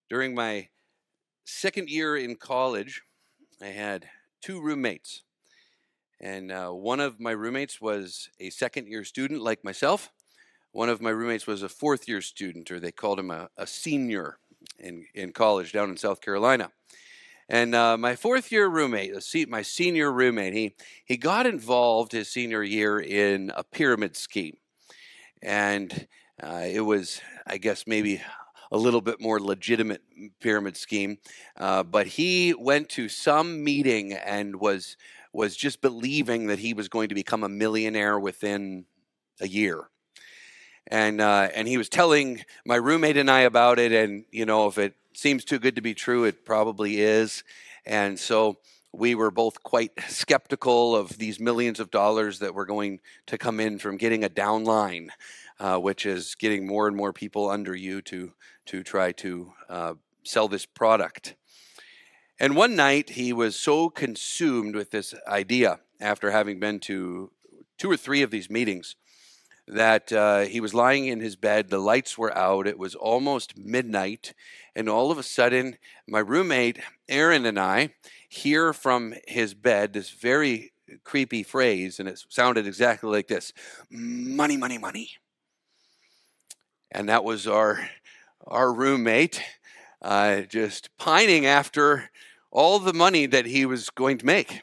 During my second year in college, I had two roommates. And one of my roommates was a second year student like myself. One of my roommates was a fourth year student, or they called him a senior in college down in South Carolina. And my fourth year roommate, my senior roommate, he got involved his senior year in a pyramid scheme. And it was, I guess, maybe a little bit more legitimate pyramid scheme. But he went to some meeting and was just believing that he was going to become a millionaire within a year. And he was telling my roommate and I about it. And, if it seems too good to be true, it probably is. And so we were both quite skeptical of these millions of dollars that were going to come in from getting a downline, which is getting more and more people under you to try to sell this product. And one night he was so consumed with this idea after having been to 2 or 3 of these meetings that he was lying in his bed. The lights were out. It was almost midnight. And all of a sudden, my roommate, Aaron, and I hear from his bed this very creepy phrase, and it sounded exactly like this: money, money, money. And that was our roommate just pining after all the money that he was going to make.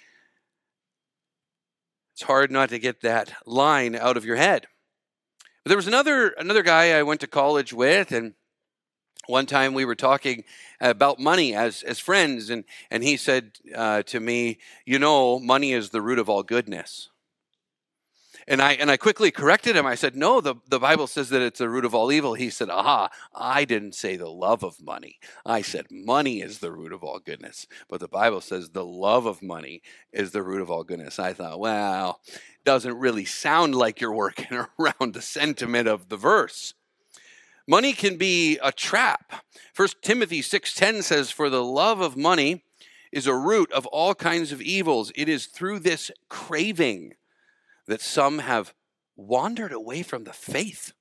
It's hard not to get that line out of your head. But there was another guy I went to college with, and one time we were talking about money as friends, and he said to me, money is the root of all goodness. And I quickly corrected him. I said, no, the Bible says that it's the root of all evil. He said, I didn't say the love of money. I said money is the root of all goodness. But the Bible says the love of money is the root of all goodness. I thought, well, doesn't really sound like you're working around the sentiment of the verse. Money can be a trap. 1 Timothy 6:10 says, for the love of money is a root of all kinds of evils. It is through this craving that some have wandered away from the faith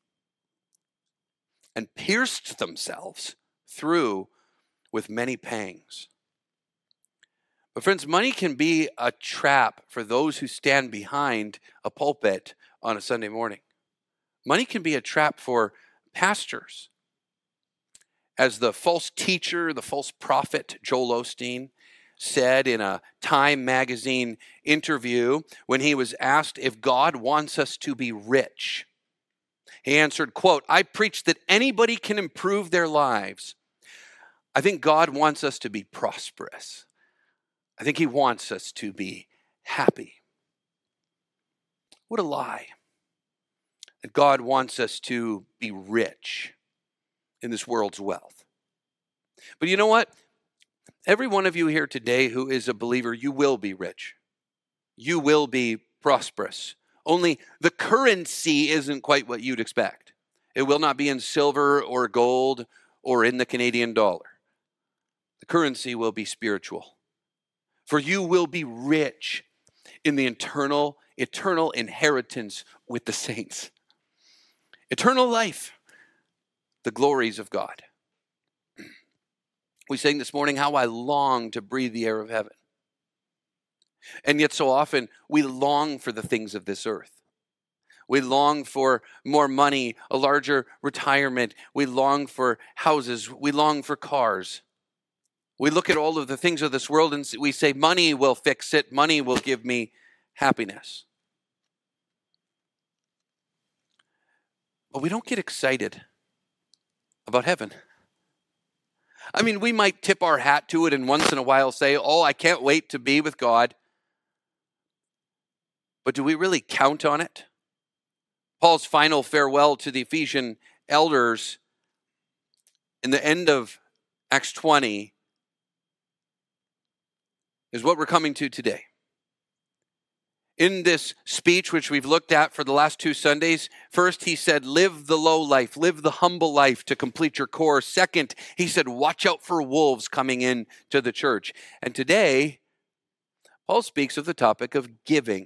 and pierced themselves through with many pangs. But friends, money can be a trap for those who stand behind a pulpit on a Sunday morning. Money can be a trap for pastors. As the false teacher, the false prophet, Joel Osteen, said in a Time magazine interview when he was asked if God wants us to be rich. He answered, quote, I preach that anybody can improve their lives. I think God wants us to be prosperous. I think he wants us to be happy. What a lie. That God wants us to be rich in this world's wealth. But you know what? Every one of you here today who is a believer, you will be rich. You will be prosperous. Only the currency isn't quite what you'd expect. It will not be in silver or gold or in the Canadian dollar. The currency will be spiritual. For you will be rich in the eternal inheritance with the saints. Eternal life, the glories of God. We sang this morning, how I long to breathe the air of heaven. And yet so often we long for the things of this earth. We long for more money, a larger retirement. We long for houses. We long for cars. We look at all of the things of this world and we say, money will fix it. Money will give me happiness. But we don't get excited about heaven. I mean, we might tip our hat to it and once in a while say, I can't wait to be with God. But do we really count on it? Paul's final farewell to the Ephesian elders in the end of Acts 20 is what we're coming to today. In this speech, which we've looked at for the last 2 Sundays, first he said, live the low life, live the humble life to complete your course. Second, he said, watch out for wolves coming in to the church. And today, Paul speaks of the topic of giving.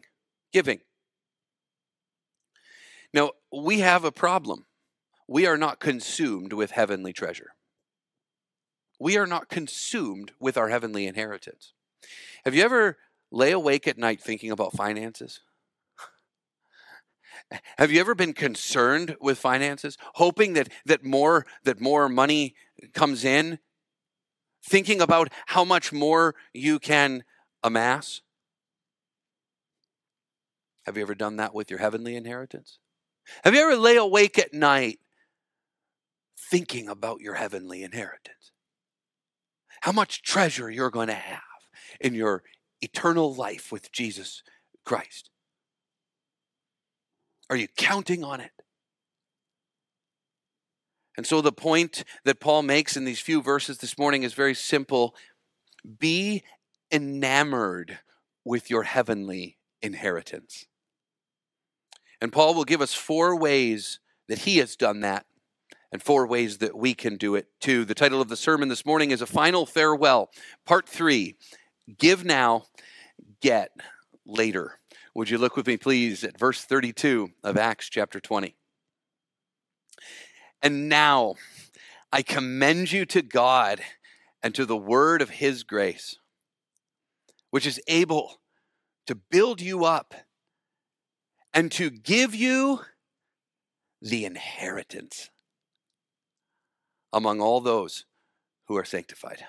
Now, we have a problem. We are not consumed with heavenly treasure. we are not consumed with our heavenly inheritance. Have you ever lay awake at night thinking about finances? Have you ever been concerned with finances, hoping that more money comes in, thinking about how much more you can amass? Have you ever done that with your heavenly inheritance? Have you ever lay awake at night thinking about your heavenly inheritance? How much treasure you're going to have in your eternal life with Jesus Christ? Are you counting on it? And so the point that Paul makes in these few verses this morning is very simple. Be enamored with your heavenly inheritance. And Paul will give us 4 ways that he has done that and 4 ways that we can do it too. The title of the sermon this morning is A Final Farewell, Part 3, Give Now, Get Later. Would you look with me, please, at verse 32 of Acts chapter 20. And now I commend you to God and to the word of his grace, which is able to build you up and to give you the inheritance among all those who are sanctified.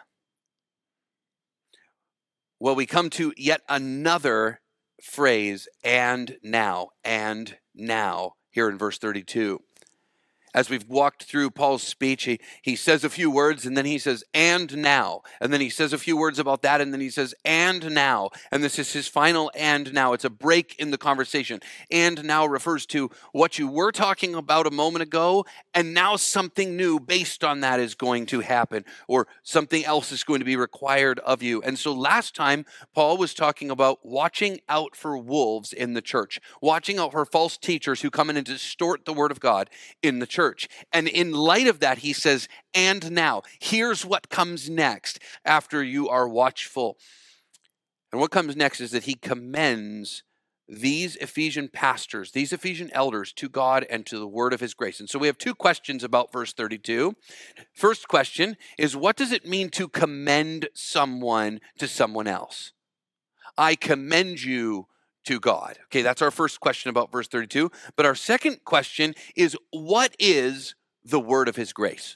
Well, we come to yet another phrase, and now, here in verse 32. As we've walked through Paul's speech, he says a few words, and then he says, and now. And then he says a few words about that, and then he says, and now. And this is his final and now. It's a break in the conversation. And now refers to what you were talking about a moment ago, and now something new based on that is going to happen, or something else is going to be required of you. And so last time, Paul was talking about watching out for wolves in the church, watching out for false teachers who come in and distort the word of God in the church. And in light of that, he says, and now, here's what comes next after you are watchful. And what comes next is that he commends these Ephesian pastors, these Ephesian elders to God and to the word of his grace. And so we have 2 questions about verse 32. First question is, what does it mean to commend someone to someone else? I commend you to God. Okay, that's our first question about verse 32. But our second question is, what is the word of his grace?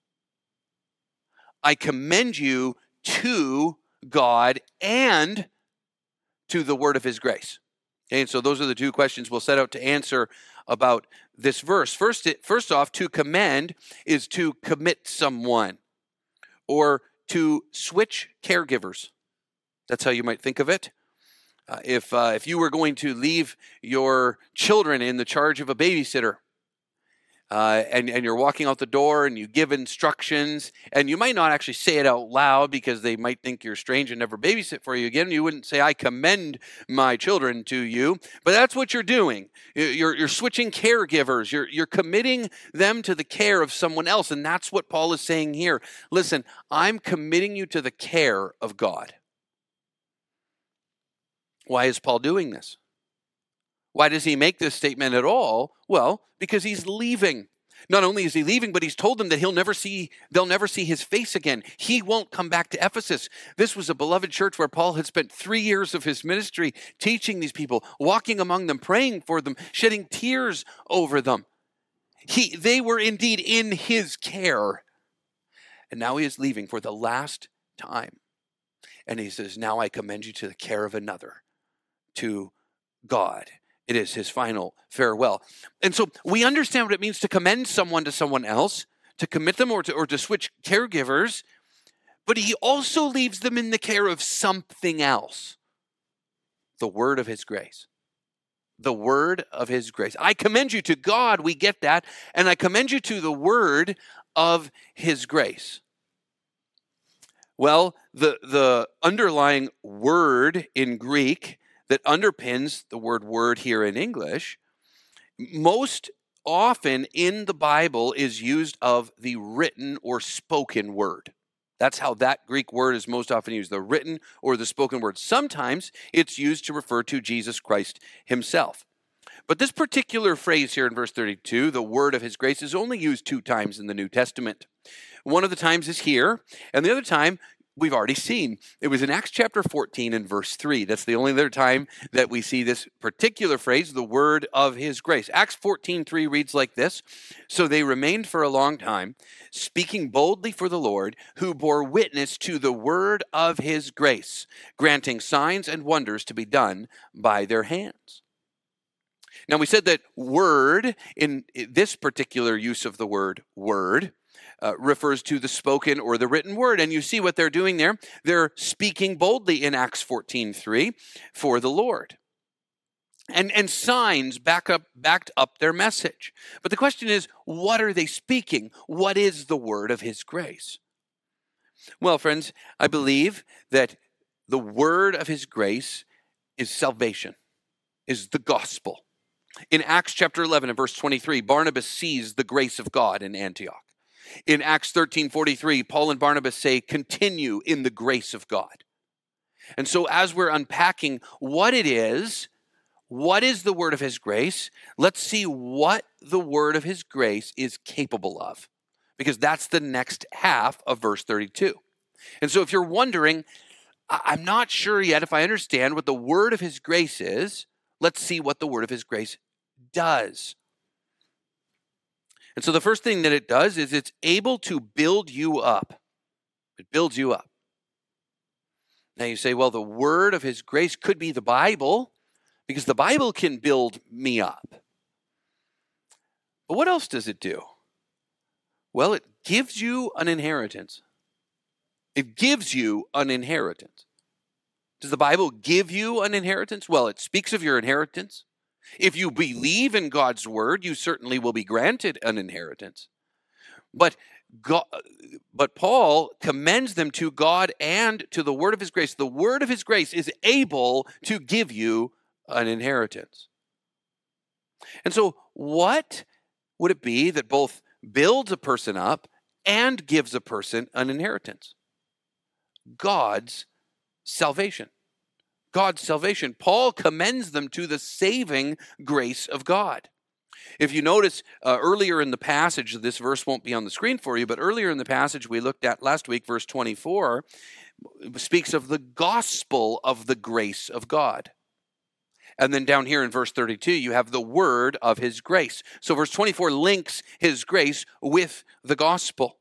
I commend you to God and to the word of his grace. Okay, and so those are the 2 questions we'll set out to answer about this verse. First off, to commend is to commit someone or to switch caregivers. That's how you might think of it. If you were going to leave your children in the charge of a babysitter, and you're walking out the door and you give instructions, and you might not actually say it out loud because they might think you're strange and never babysit for you again. You wouldn't say, I commend my children to you, but that's what you're doing. You're switching caregivers. You're committing them to the care of someone else, and that's what Paul is saying here. Listen, I'm committing you to the care of God. Why is Paul doing this? Why does he make this statement at all? Well, because he's leaving. Not only is he leaving, but he's told them that they'll never see his face again. He won't come back to Ephesus. This was a beloved church where Paul had spent 3 years of his ministry teaching these people, walking among them, praying for them, shedding tears over them. They were indeed in his care. And now he is leaving for the last time. And he says, now I commend you to the care of another, to God. It is his final farewell. And so we understand what it means to commend someone to someone else, to commit them or to switch caregivers, but he also leaves them in the care of something else. The word of his grace. The word of his grace. I commend you to God, we get that, and I commend you to the word of his grace. Well, the underlying word in Greek that underpins the word here in English, most often in the Bible is used of the written or spoken word. That's how that Greek word is most often used, the written or the spoken word. Sometimes it's used to refer to Jesus Christ himself. But this particular phrase here in verse 32, the word of his grace, is only used 2 times in the New Testament. One of the times is here, and the other time we've already seen. It was in Acts chapter 14 and verse 3. That's the only other time that we see this particular phrase, the word of his grace. Acts 14:3 reads like this: "So they remained for a long time, speaking boldly for the Lord, who bore witness to the word of his grace, granting signs and wonders to be done by their hands." Now, we said that word, in this particular use of the word word, refers to the spoken or the written word. And you see what they're doing there. They're speaking boldly in Acts 14:3 for the Lord. And signs backed up their message. But the question is, what are they speaking? What is the word of his grace? Well, friends, I believe that the word of his grace is salvation, is the gospel. In Acts chapter 11 and verse 23, Barnabas sees the grace of God in Antioch. In Acts 13:43, Paul and Barnabas say, "Continue in the grace of God." And so as we're unpacking what it is, what is the word of his grace, let's see what the word of his grace is capable of, because that's the next half of verse 32. And so if you're wondering, I'm not sure yet if I understand what the word of his grace is, let's see what the word of his grace does. And so the first thing that it does is it's able to build you up. It builds you up. Now you say, well, the word of his grace could be the Bible, because the Bible can build me up. But what else does it do? Well, it gives you an inheritance. It gives you an inheritance. Does the Bible give you an inheritance? Well, it speaks of your inheritance. If you believe in God's word, you certainly will be granted an inheritance. But Paul commends them to God and to the word of his grace. The word of his grace is able to give you an inheritance. And so what would it be that both builds a person up and gives a person an inheritance? God's salvation. God's salvation. Paul commends them to the saving grace of God. If you notice earlier in the passage, this verse won't be on the screen for you, but earlier in the passage we looked at last week, verse 24, speaks of the gospel of the grace of God. And then down here in verse 32, you have the word of his grace. So verse 24 links his grace with the gospel.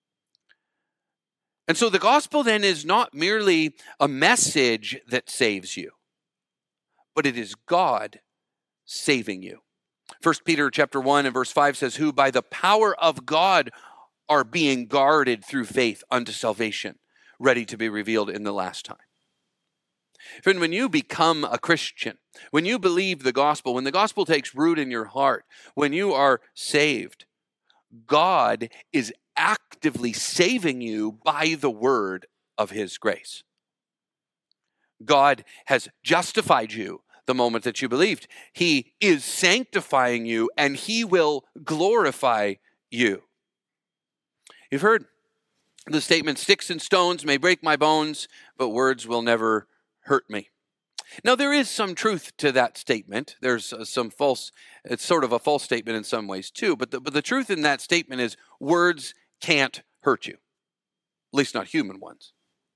And so the gospel then is not merely a message that saves you, but it is God saving you. 1 Peter chapter 1 and verse 5 says, "Who by the power of God are being guarded through faith unto salvation, ready to be revealed in the last time." Friend, when you become a Christian, when you believe the gospel, when the gospel takes root in your heart, when you are saved, God is actively saving you by the word of his grace. God has justified you the moment that you believed. He is sanctifying you, and he will glorify you. You've heard the statement, "Sticks and stones may break my bones, but words will never hurt me." Now, there is some truth to that statement. There's it's sort of a false statement in some ways too, but the truth in that statement is words can't hurt you, at least not human ones.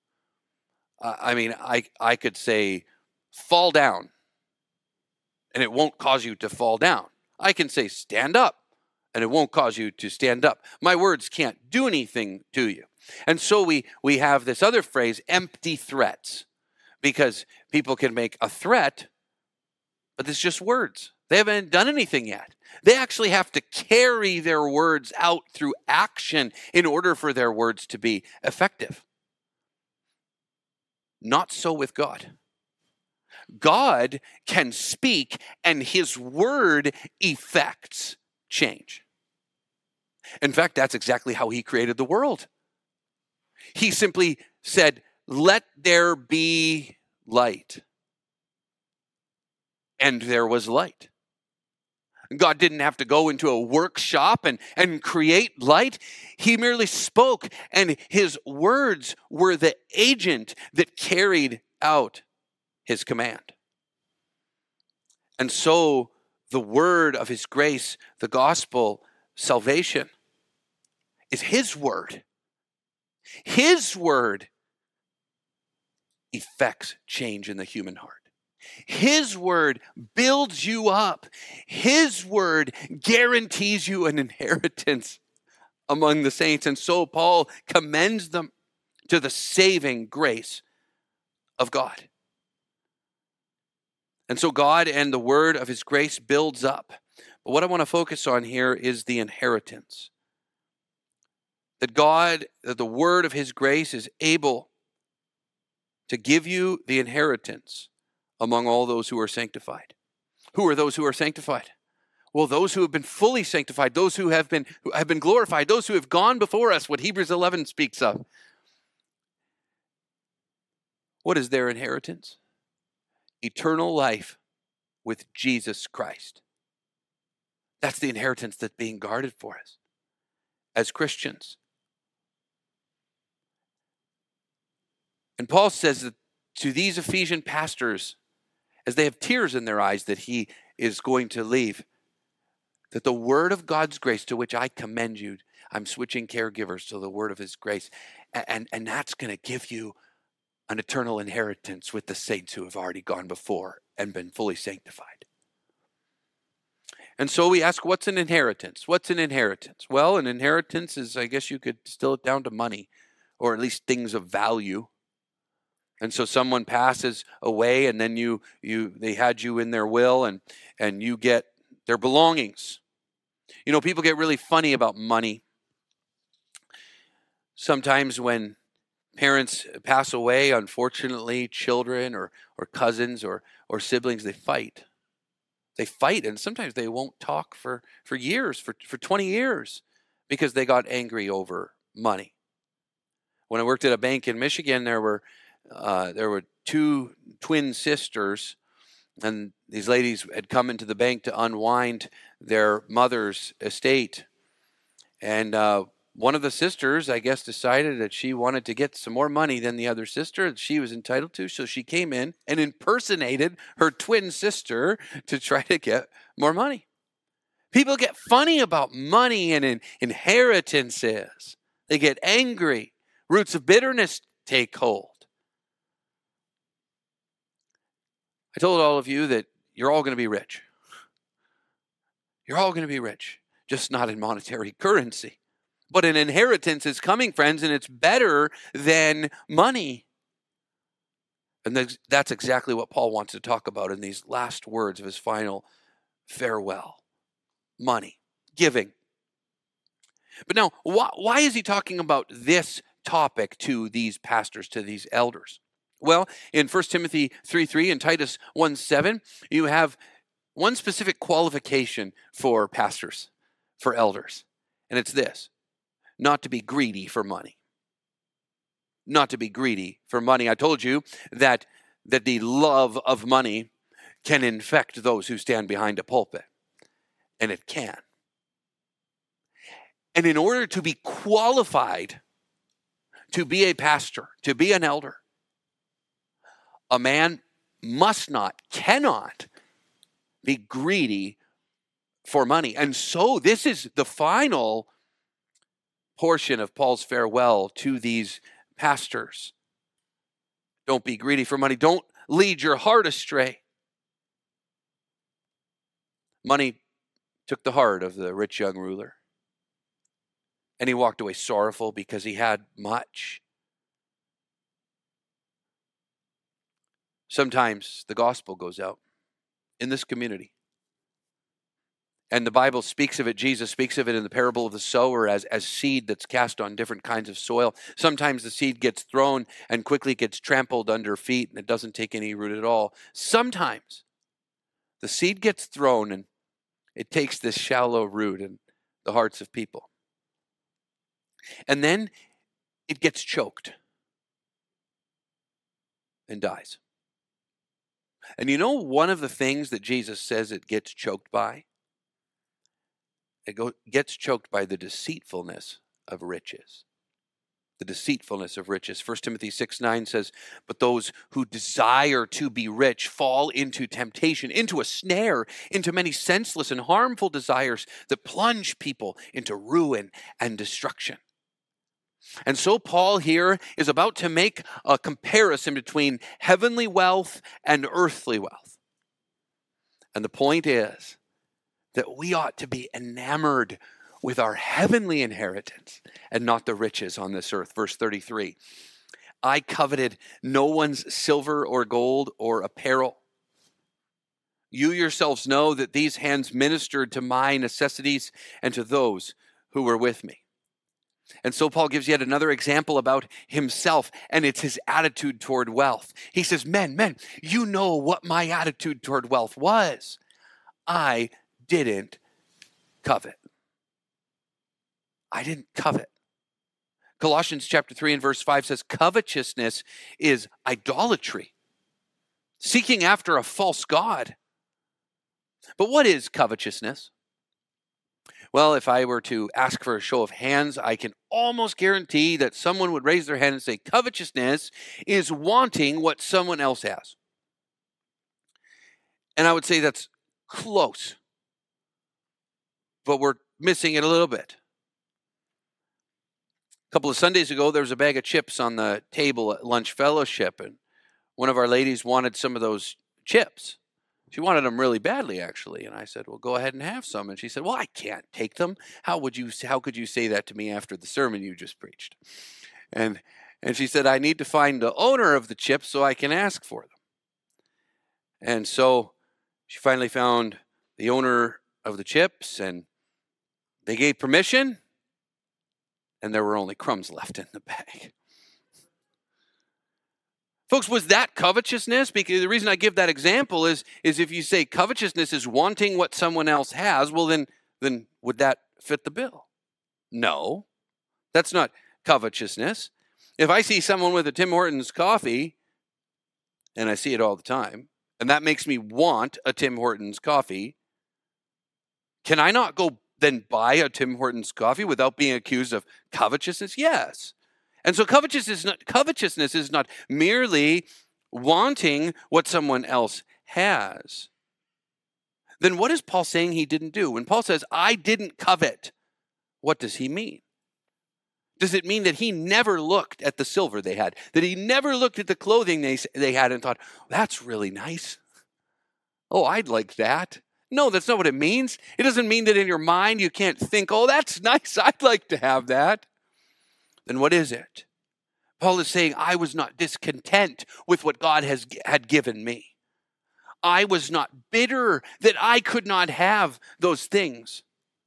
I could say, fall down, and it won't cause you to fall down. I can say, stand up, and it won't cause you to stand up. My words can't do anything to you. And so we have this other phrase, empty threats, because people can make a threat, but it's just words. They haven't done anything yet. They actually have to carry their words out through action in order for their words to be effective. Not so with God. God can speak, and his word effects change. In fact, that's exactly how he created the world. He simply said, "Let there be light." And there was light. God didn't have to go into a workshop and create light. He merely spoke, and his words were the agent that carried out his command. And so the word of his grace, the gospel, salvation, is his word. His word effects change in the human heart. His word builds you up. His word guarantees you an inheritance among the saints. And so Paul commends them to the saving grace of God. And so God and the word of his grace builds up. But what I want to focus on here is the inheritance. That the word of his grace is able to give you the inheritance among all those who are sanctified. Who are those who are sanctified? Well, those who have been fully sanctified, those who have been glorified, those who have gone before us, what Hebrews 11 speaks of. What is their inheritance? Eternal life with Jesus Christ. That's the inheritance that's being guarded for us as Christians. And Paul says that to these Ephesian pastors, as they have tears in their eyes that he is going to leave, that the word of God's grace to which I commend you, I'm switching caregivers to the word of his grace, and that's going to give you an eternal inheritance with the saints who have already gone before and been fully sanctified. And so we ask, what's an inheritance? What's an inheritance? Well, an inheritance is, I guess you could distill it down to money, or at least things of value. And so someone passes away, and then they had you in their will, and you get their belongings. You know, people get really funny about money. Sometimes when parents pass away, unfortunately, children or cousins or siblings, they fight. They fight, and sometimes they won't talk for years, for 20 years, because they got angry over money. When I worked at a bank in Michigan, there were two twin sisters, and these ladies had come into the bank to unwind their mother's estate. And one of the sisters, I guess, decided that she wanted to get some more money than the other sister that she was entitled to. So she came in and impersonated her twin sister to try to get more money. People get funny about money and inheritances. They get angry. Roots of bitterness take hold. I told all of you that you're all going to be rich. You're all going to be rich, just not in monetary currency. But an inheritance is coming, friends, and it's better than money. And that's exactly what Paul wants to talk about in these last words of his final farewell. Money, giving. But now, why is he talking about this topic to these pastors, to these elders? Well, in 1 Timothy 3:3 and Titus 1:7, you have one specific qualification for pastors, for elders. And it's this: not to be greedy for money. Not to be greedy for money. I told you that the love of money can infect those who stand behind a pulpit. And it can. And in order to be qualified to be a pastor, to be an elder, a man cannot be greedy for money. And so this is the final portion of Paul's farewell to these pastors. Don't be greedy for money. Don't lead your heart astray. Money took the heart of the rich young ruler. And he walked away sorrowful because he had much. Sometimes the gospel goes out in this community. And the Bible speaks of it, Jesus speaks of it in the parable of the sower as seed that's cast on different kinds of soil. Sometimes the seed gets thrown and quickly gets trampled under feet and it doesn't take any root at all. Sometimes the seed gets thrown and it takes this shallow root in the hearts of people. And then it gets choked and dies. And you know one of the things that Jesus says it gets choked by? It gets choked by the deceitfulness of riches. the deceitfulness of riches. 1 Timothy 6:9 says, but those who desire to be rich fall into temptation, into a snare, into many senseless and harmful desires that plunge people into ruin and destruction. And so Paul here is about to make a comparison between heavenly wealth and earthly wealth. And the point is that we ought to be enamored with our heavenly inheritance and not the riches on this earth. Verse 33, I coveted no one's silver or gold or apparel. You yourselves know that these hands ministered to my necessities and to those who were with me. And so Paul gives yet another example about himself, and it's his attitude toward wealth. He says, men, you know what my attitude toward wealth was. I didn't covet. I didn't covet. Colossians chapter 3 and verse 5 says, covetousness is idolatry, seeking after a false god. But what is covetousness? Well, if I were to ask for a show of hands, I can almost guarantee that someone would raise their hand and say, covetousness is wanting what someone else has. And I would say that's close, but we're missing it a little bit. A couple of Sundays ago, there was a bag of chips on the table at lunch fellowship, and one of our ladies wanted some of those chips. She wanted them really badly, actually. And I said, well, go ahead and have some. And she said, well, I can't take them. How could you say that to me after the sermon you just preached? And she said, I need to find the owner of the chips so I can ask for them. And so she finally found the owner of the chips, and they gave permission, and there were only crumbs left in the bag. Folks, was that covetousness? Because the reason I give that example is if you say covetousness is wanting what someone else has, well, then would that fit the bill? No, that's not covetousness. If I see someone with a Tim Hortons coffee, and I see it all the time, and that makes me want a Tim Hortons coffee, can I not go then buy a Tim Hortons coffee without being accused of covetousness? Yes. And so covetousness is not merely wanting what someone else has. Then what is Paul saying he didn't do? When Paul says, I didn't covet, what does he mean? Does it mean that he never looked at the silver they had? That he never looked at the clothing they had and thought, that's really nice. Oh, I'd like that. No, that's not what it means. It doesn't mean that in your mind you can't think, oh, that's nice. I'd like to have that. Then what is it? Paul is saying, I was not discontent with what God had given me. I was not bitter that I could not have those things.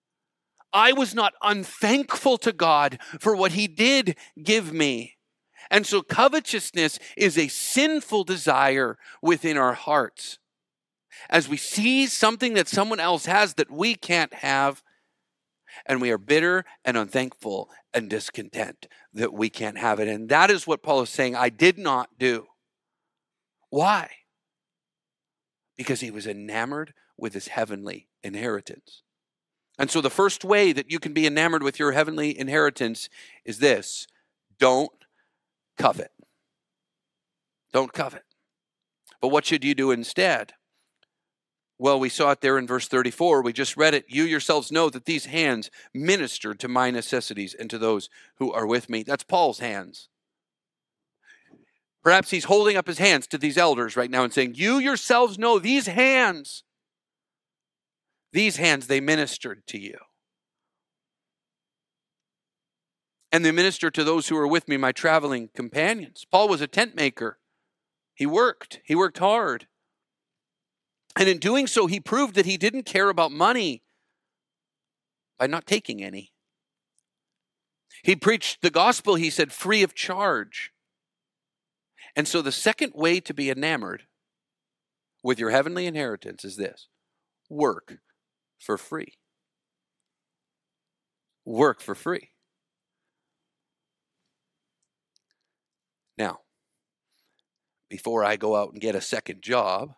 I was not unthankful to God for what he did give me. And so covetousness is a sinful desire within our hearts. As we see something that someone else has that we can't have, and we are bitter and unthankful and discontent that we can't have it. And that is what Paul is saying, I did not do. Why? Because he was enamored with his heavenly inheritance. And so the first way that you can be enamored with your heavenly inheritance is this: don't covet. Don't covet. But what should you do instead? Well, we saw it there in verse 34. We just read it. You yourselves know that these hands ministered to my necessities and to those who are with me. That's Paul's hands. Perhaps he's holding up his hands to these elders right now and saying, you yourselves know these hands, they ministered to you. And they ministered to those who were with me, my traveling companions. Paul was a tent maker. He worked hard. And in doing so, he proved that he didn't care about money by not taking any. He preached the gospel, he said, free of charge. And so the second way to be enamored with your heavenly inheritance is this: work for free. Work for free. Now, before I go out and get a second job,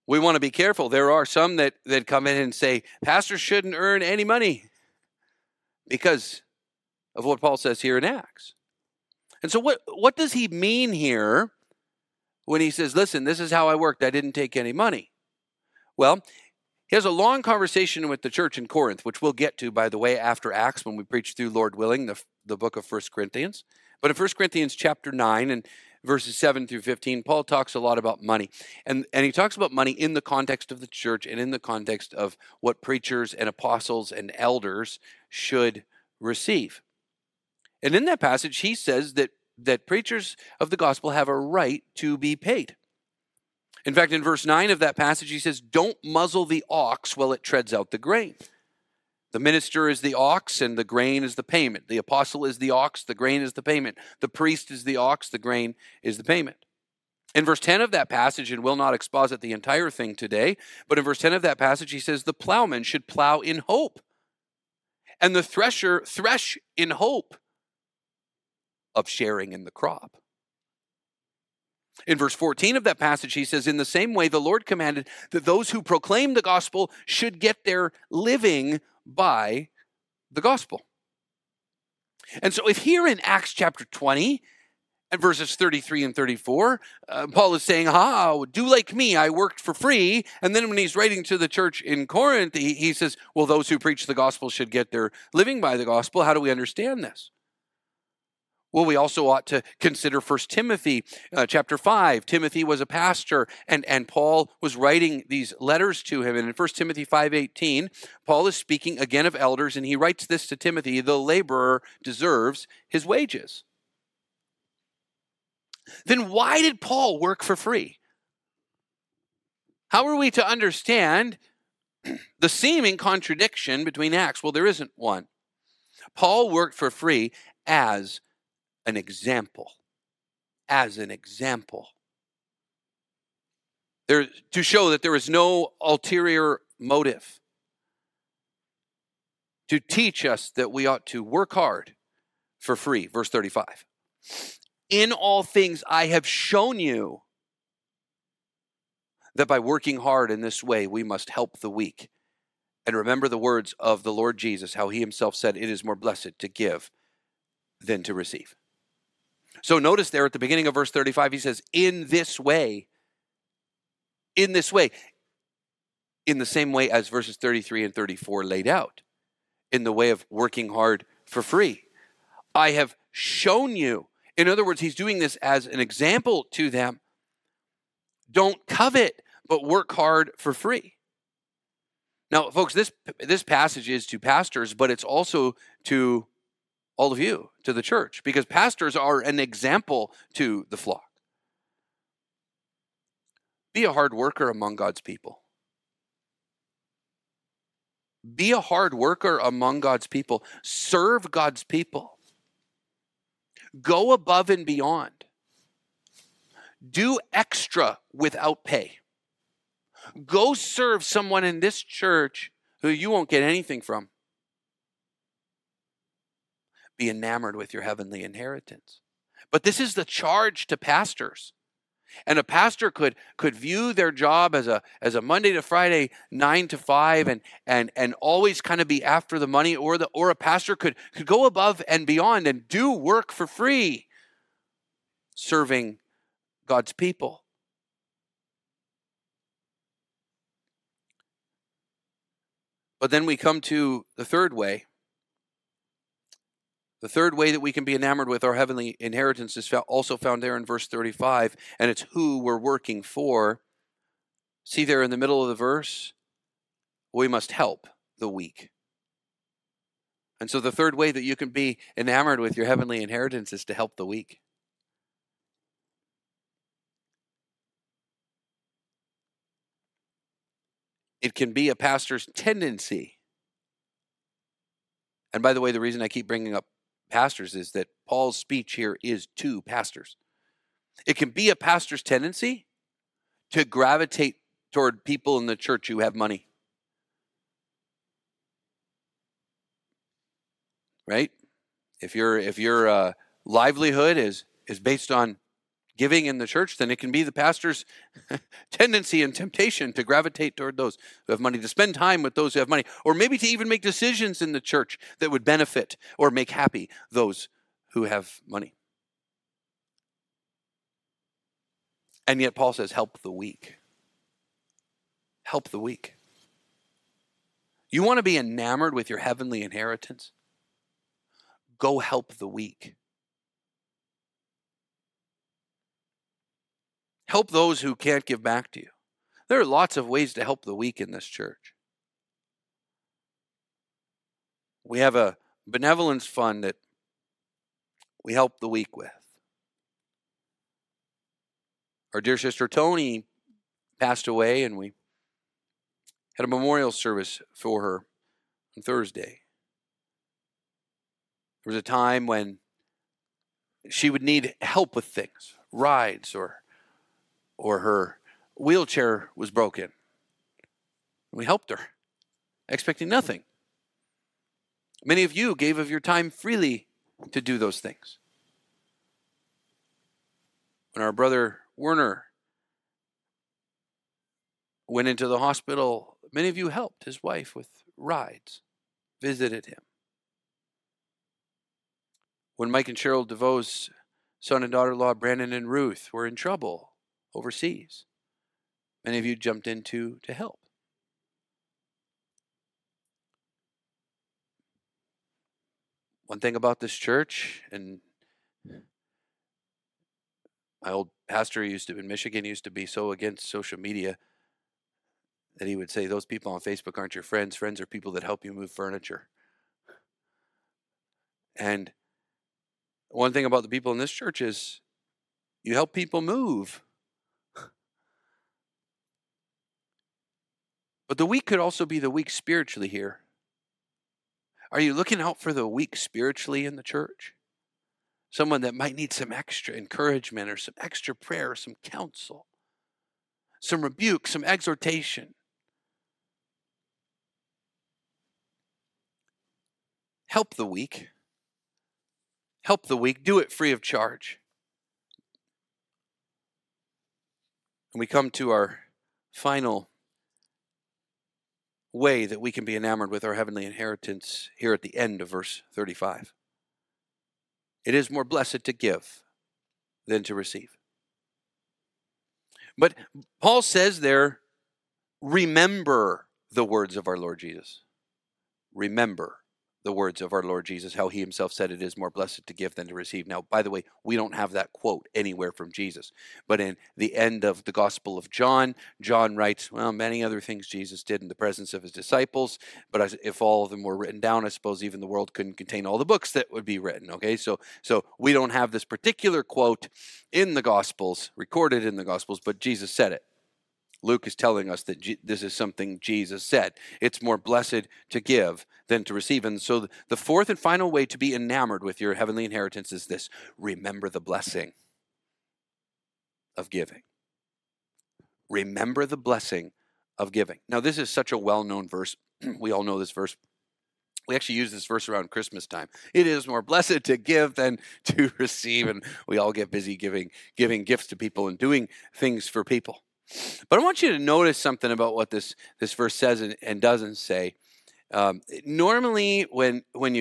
We want to be careful. There are some that come in and say, pastors shouldn't earn any money because of what Paul says here in Acts. And so what does he mean here when he says, listen, this is how I worked. I didn't take any money. Well, he has a long conversation with the church in Corinth, which we'll get to, by the way, after Acts when we preach through, Lord willing, the book of 1 Corinthians. But in 1 Corinthians chapter 9 and verses 7 through 15, Paul talks a lot about money. And he talks about money in the context of the church and in the context of what preachers and apostles and elders should receive. And in that passage, he says that preachers of the gospel have a right to be paid. In fact, in verse 9 of that passage, he says, don't muzzle the ox while it treads out the grain. The minister is the ox and the grain is the payment. The apostle is the ox, the grain is the payment. The priest is the ox, the grain is the payment. In verse 10 of that passage, and we'll not exposit the entire thing today, but in verse 10 of that passage, he says, the plowman should plow in hope, and the thresher thresh in hope of sharing in the crop. In verse 14 of that passage, he says, in the same way, the Lord commanded that those who proclaim the gospel should get their living by the gospel. And so if here in Acts chapter 20 and verses 33 and 34, Paul is saying, do like me, I worked for free. And then when he's writing to the church in Corinth, he says, well, those who preach the gospel should get their living by the gospel. How do we understand this? Well, we also ought to consider 1 Timothy chapter 5. Timothy was a pastor, and Paul was writing these letters to him. And in 1 Timothy 5:18, Paul is speaking again of elders, and he writes this to Timothy, the laborer deserves his wages. Then why did Paul work for free? How are we to understand the seeming contradiction between Acts? Well, there isn't one. Paul worked for free as an example. As an example. To show that there is no ulterior motive. To teach us that we ought to work hard for free. Verse 35. In all things I have shown you that by working hard in this way we must help the weak. And remember the words of the Lord Jesus, how he himself said, it is more blessed to give than to receive. So notice there at the beginning of verse 35, he says, in this way, in this way, in the same way as verses 33 and 34 laid out, in the way of working hard for free. I have shown you. In other words, he's doing this as an example to them. Don't covet, but work hard for free. Now, folks, this passage is to pastors, but it's also to all of you, to the church, because pastors are an example to the flock. Be a hard worker among God's people. Be a hard worker among God's people. Serve God's people. Go above and beyond. Do extra without pay. Go serve someone in this church who you won't get anything from. Be enamored with your heavenly inheritance. But this is the charge to pastors. And a pastor could view their job as a Monday to Friday 9 to 5 and always kind of be after the money, or a pastor could go above and beyond and do work for free, serving God's people. But then we come to the third way. The third way that we can be enamored with our heavenly inheritance is also found there in verse 35, and it's who we're working for. See there in the middle of the verse? We must help the weak. And so the third way that you can be enamored with your heavenly inheritance is to help the weak. It can be a pastor's tendency. And by the way, the reason I keep bringing up pastors is that Paul's speech here is to pastors. It can be a pastor's tendency to gravitate toward people in the church who have money. Right? If your livelihood is based on giving in the church, then it can be the pastor's tendency and temptation to gravitate toward those who have money, to spend time with those who have money, or maybe to even make decisions in the church that would benefit or make happy those who have money. And yet Paul says, help the weak. Help the weak. You want to be enamored with your heavenly inheritance? Go help the weak. Help those who can't give back to you. There are lots of ways to help the weak in this church. We have a benevolence fund that we help the weak with. Our dear sister Tony passed away, and we had a memorial service for her on Thursday. There was a time when she would need help with things, rides, or her wheelchair was broken. We helped her, expecting nothing. Many of you gave of your time freely to do those things. When our brother Werner went into the hospital, many of you helped his wife with rides, visited him. When Mike and Cheryl DeVoe's son and daughter-in-law, Brandon and Ruth, were in trouble overseas, many of you jumped in to help. One thing about this church, and my old pastor in Michigan used to be so against social media that he would say, those people on Facebook aren't your friends. Friends are people that help you move furniture. And one thing about the people in this church is you help people move. But the weak could also be the weak spiritually here. Are you looking out for the weak spiritually in the church? Someone that might need some extra encouragement or some extra prayer or some counsel, some rebuke, some exhortation. Help the weak. Help the weak. Do it free of charge. And we come to our final way that we can be enamored with our heavenly inheritance here at the end of verse 35. It is more blessed to give than to receive. But Paul says there, remember the words of our Lord Jesus. Remember the words of our Lord Jesus, how he himself said it is more blessed to give than to receive. Now, by the way, we don't have that quote anywhere from Jesus. But in the end of the Gospel of John, John writes, well, many other things Jesus did in the presence of his disciples, but if all of them were written down, I suppose even the world couldn't contain all the books that would be written, okay? So we don't have this particular quote in the Gospels, recorded in the Gospels, but Jesus said it. Luke is telling us that this is something Jesus said. It's more blessed to give than to receive. And so the fourth and final way to be enamored with your heavenly inheritance is this: remember the blessing of giving. Remember the blessing of giving. Now, this is such a well-known verse. We all know this verse. We actually use this verse around Christmas time. It is more blessed to give than to receive. And we all get busy giving gifts to people and doing things for people. But I want you to notice something about what this verse says and doesn't say. Normally, when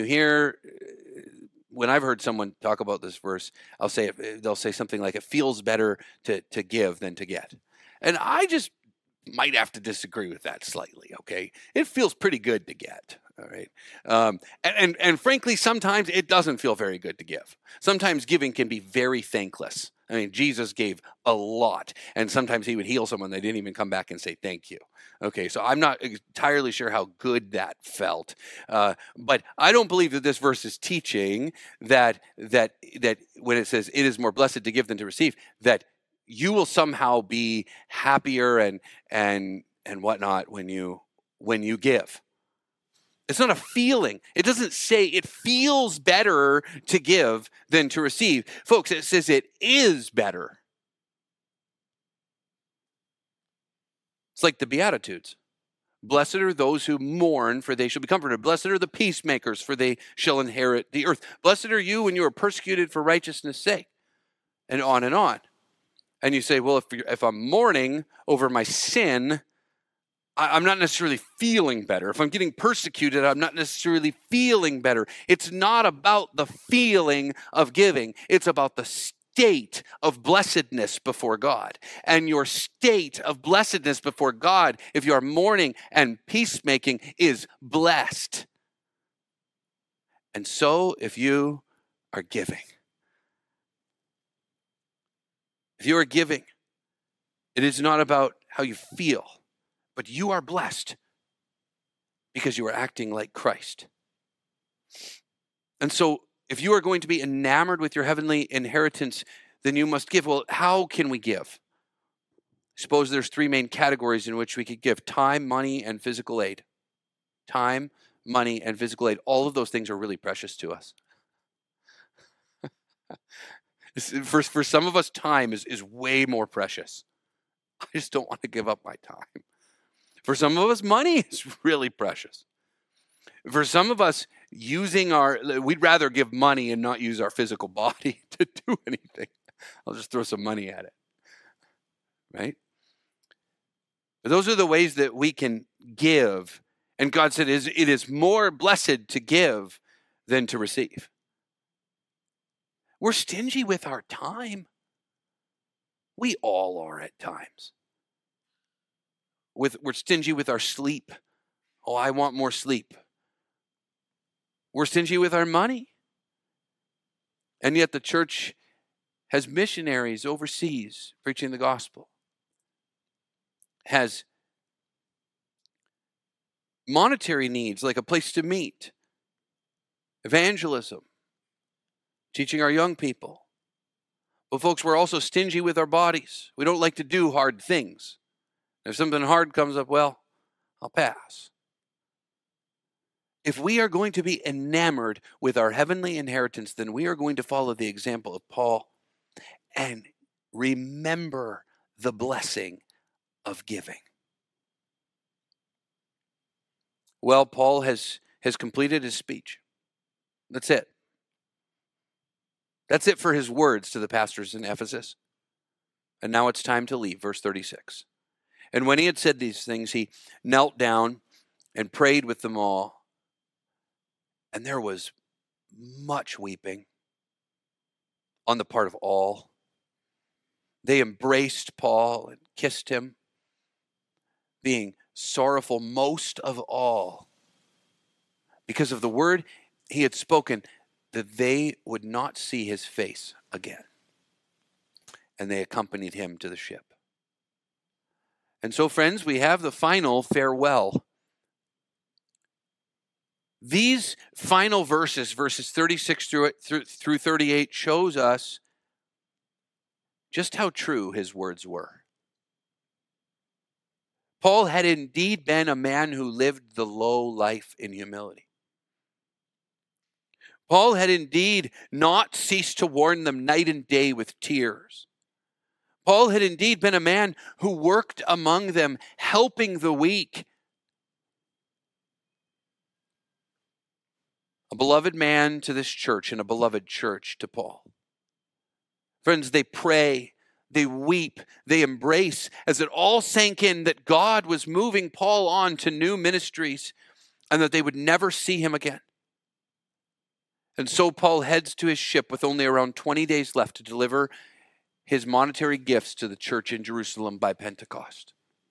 I've heard someone talk about this verse, they'll say something like, "It feels better to give than to get," and I just might have to disagree with that slightly. Okay, it feels pretty good to get. All right, and frankly, sometimes it doesn't feel very good to give. Sometimes giving can be very thankless. I mean, Jesus gave a lot, and sometimes he would heal someone. They didn't even come back and say thank you. Okay, so I'm not entirely sure how good that felt, but I don't believe that this verse is teaching that when it says it is more blessed to give than to receive, that you will somehow be happier and whatnot when you give. It's not a feeling. It doesn't say it feels better to give than to receive. Folks, it says it is better. It's like the Beatitudes. Blessed are those who mourn, for they shall be comforted. Blessed are the peacemakers, for they shall inherit the earth. Blessed are you when you are persecuted for righteousness' sake. And on and on. And you say, well, if I'm mourning over my sin, I'm not necessarily feeling better. If I'm getting persecuted, I'm not necessarily feeling better. It's not about the feeling of giving. It's about the state of blessedness before God. And your state of blessedness before God, if you are mourning and peacemaking, is blessed. And so if you are giving, it is not about how you feel, but you are blessed because you are acting like Christ. And so if you are going to be enamored with your heavenly inheritance, then you must give. Well, how can we give? I suppose there's three main categories in which we could give: time, money, and physical aid. Time, money, and physical aid. All of those things are really precious to us. For some of us, time is way more precious. I just don't want to give up my time. For some of us, money is really precious. For some of us, we'd rather give money and not use our physical body to do anything. I'll just throw some money at it, right? But those are the ways that we can give. And God said it is more blessed to give than to receive. We're stingy with our time. We all are at times. We're stingy with our sleep. Oh, I want more sleep. We're stingy with our money. And yet the church has missionaries overseas preaching the gospel. Has monetary needs like a place to meet, evangelism, teaching our young people. But folks, we're also stingy with our bodies. We don't like to do hard things. If something hard comes up, well, I'll pass. If we are going to be enamored with our heavenly inheritance, then we are going to follow the example of Paul and remember the blessing of giving. Well, Paul has completed his speech. That's it. That's it for his words to the pastors in Ephesus. And now it's time to leave. Verse 36. And when he had said these things, he knelt down and prayed with them all. And there was much weeping on the part of all. They embraced Paul and kissed him, being sorrowful most of all because of the word he had spoken, that they would not see his face again. And they accompanied him to the ship. And so, friends, we have the final farewell. These final verses 36 through 38, shows us just how true his words were. Paul had indeed been a man who lived the low life in humility. Paul had indeed not ceased to warn them night and day with tears. Paul had indeed been a man who worked among them, helping the weak. A beloved man to this church and a beloved church to Paul. Friends, they pray, they weep, they embrace as it all sank in that God was moving Paul on to new ministries and that they would never see him again. And so Paul heads to his ship with only around 20 days left to deliver his monetary gifts to the church in Jerusalem by Pentecost.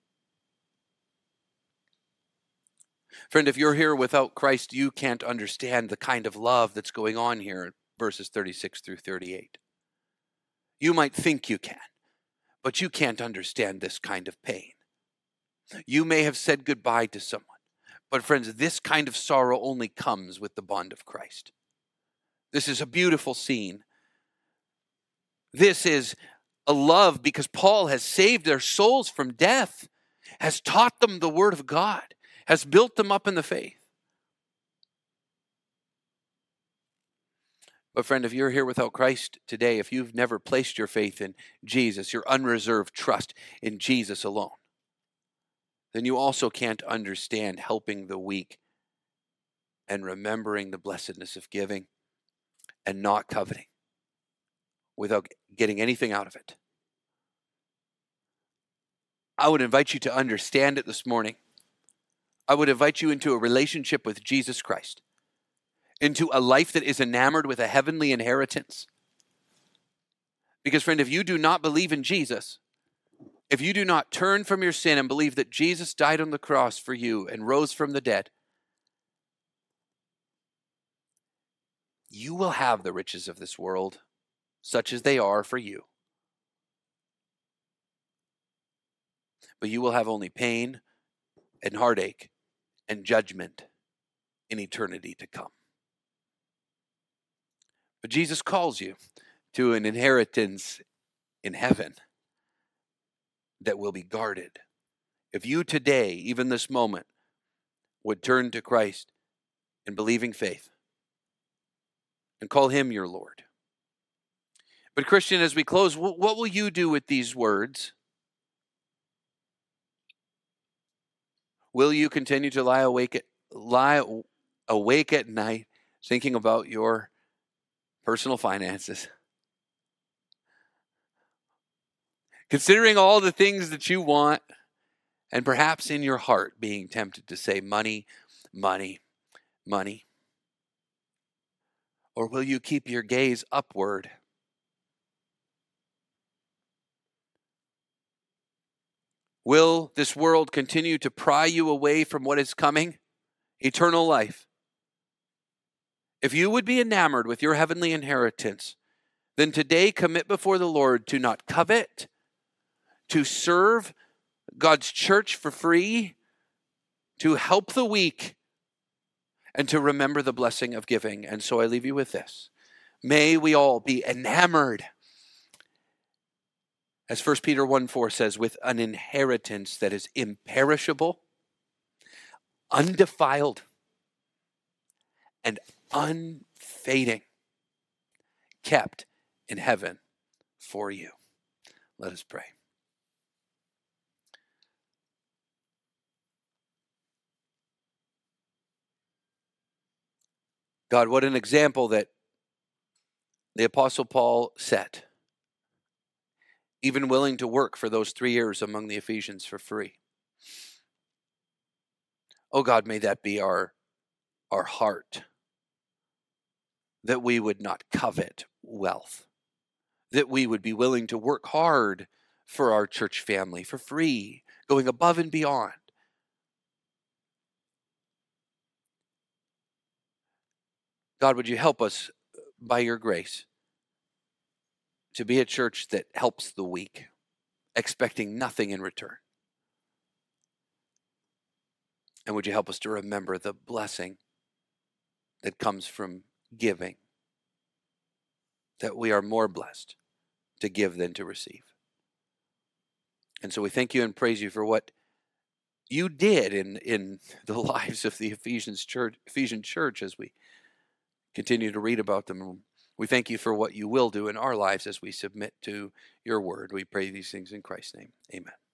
Friend, if you're here without Christ, you can't understand the kind of love that's going on here in verses 36 through 38. You might think you can, but you can't understand this kind of pain. You may have said goodbye to someone, but friends, this kind of sorrow only comes with the bond of Christ. This is a beautiful scene. This is a love because Paul has saved their souls from death, has taught them the word of God, has built them up in the faith. But friend, if you're here without Christ today, if you've never placed your faith in Jesus, your unreserved trust in Jesus alone, then you also can't understand helping the weak and remembering the blessedness of giving and not coveting without getting anything out of it. I would invite you to understand it this morning. I would invite you into a relationship with Jesus Christ, into a life that is enamored with a heavenly inheritance. Because, friend, if you do not believe in Jesus, if you do not turn from your sin and believe that Jesus died on the cross for you and rose from the dead, you will have the riches of this world, such as they are for you. But you will have only pain and heartache and judgment in eternity to come. But Jesus calls you to an inheritance in heaven that will be guarded. If you today, even this moment, would turn to Christ in believing faith and call him your Lord. But Christian, as we close, what will you do with these words? Will you continue to lie awake at night thinking about your personal finances? Considering all the things that you want, and perhaps in your heart being tempted to say money, money, money? Or will you keep your gaze upward? Will this world continue to pry you away from what is coming? Eternal life. If you would be enamored with your heavenly inheritance, then today commit before the Lord to not covet, to serve God's church for free, to help the weak, and to remember the blessing of giving. And so I leave you with this. May we all be enamored, as 1 Peter 1:4 says, with an inheritance that is imperishable, undefiled, and unfading, kept in heaven for you. Let us pray. God, what an example that the Apostle Paul set, even willing to work for those 3 years among the Ephesians for free. Oh God, may that be our heart, that we would not covet wealth, that we would be willing to work hard for our church family for free, going above and beyond. God, would you help us by your grace to be a church that helps the weak, expecting nothing in return? And would you help us to remember the blessing that comes from giving, that we are more blessed to give than to receive. And so we thank you and praise you for what you did in the lives of the Ephesian church as we continue to read about them. We thank you for what you will do in our lives as we submit to your word. We pray these things in Christ's name. Amen.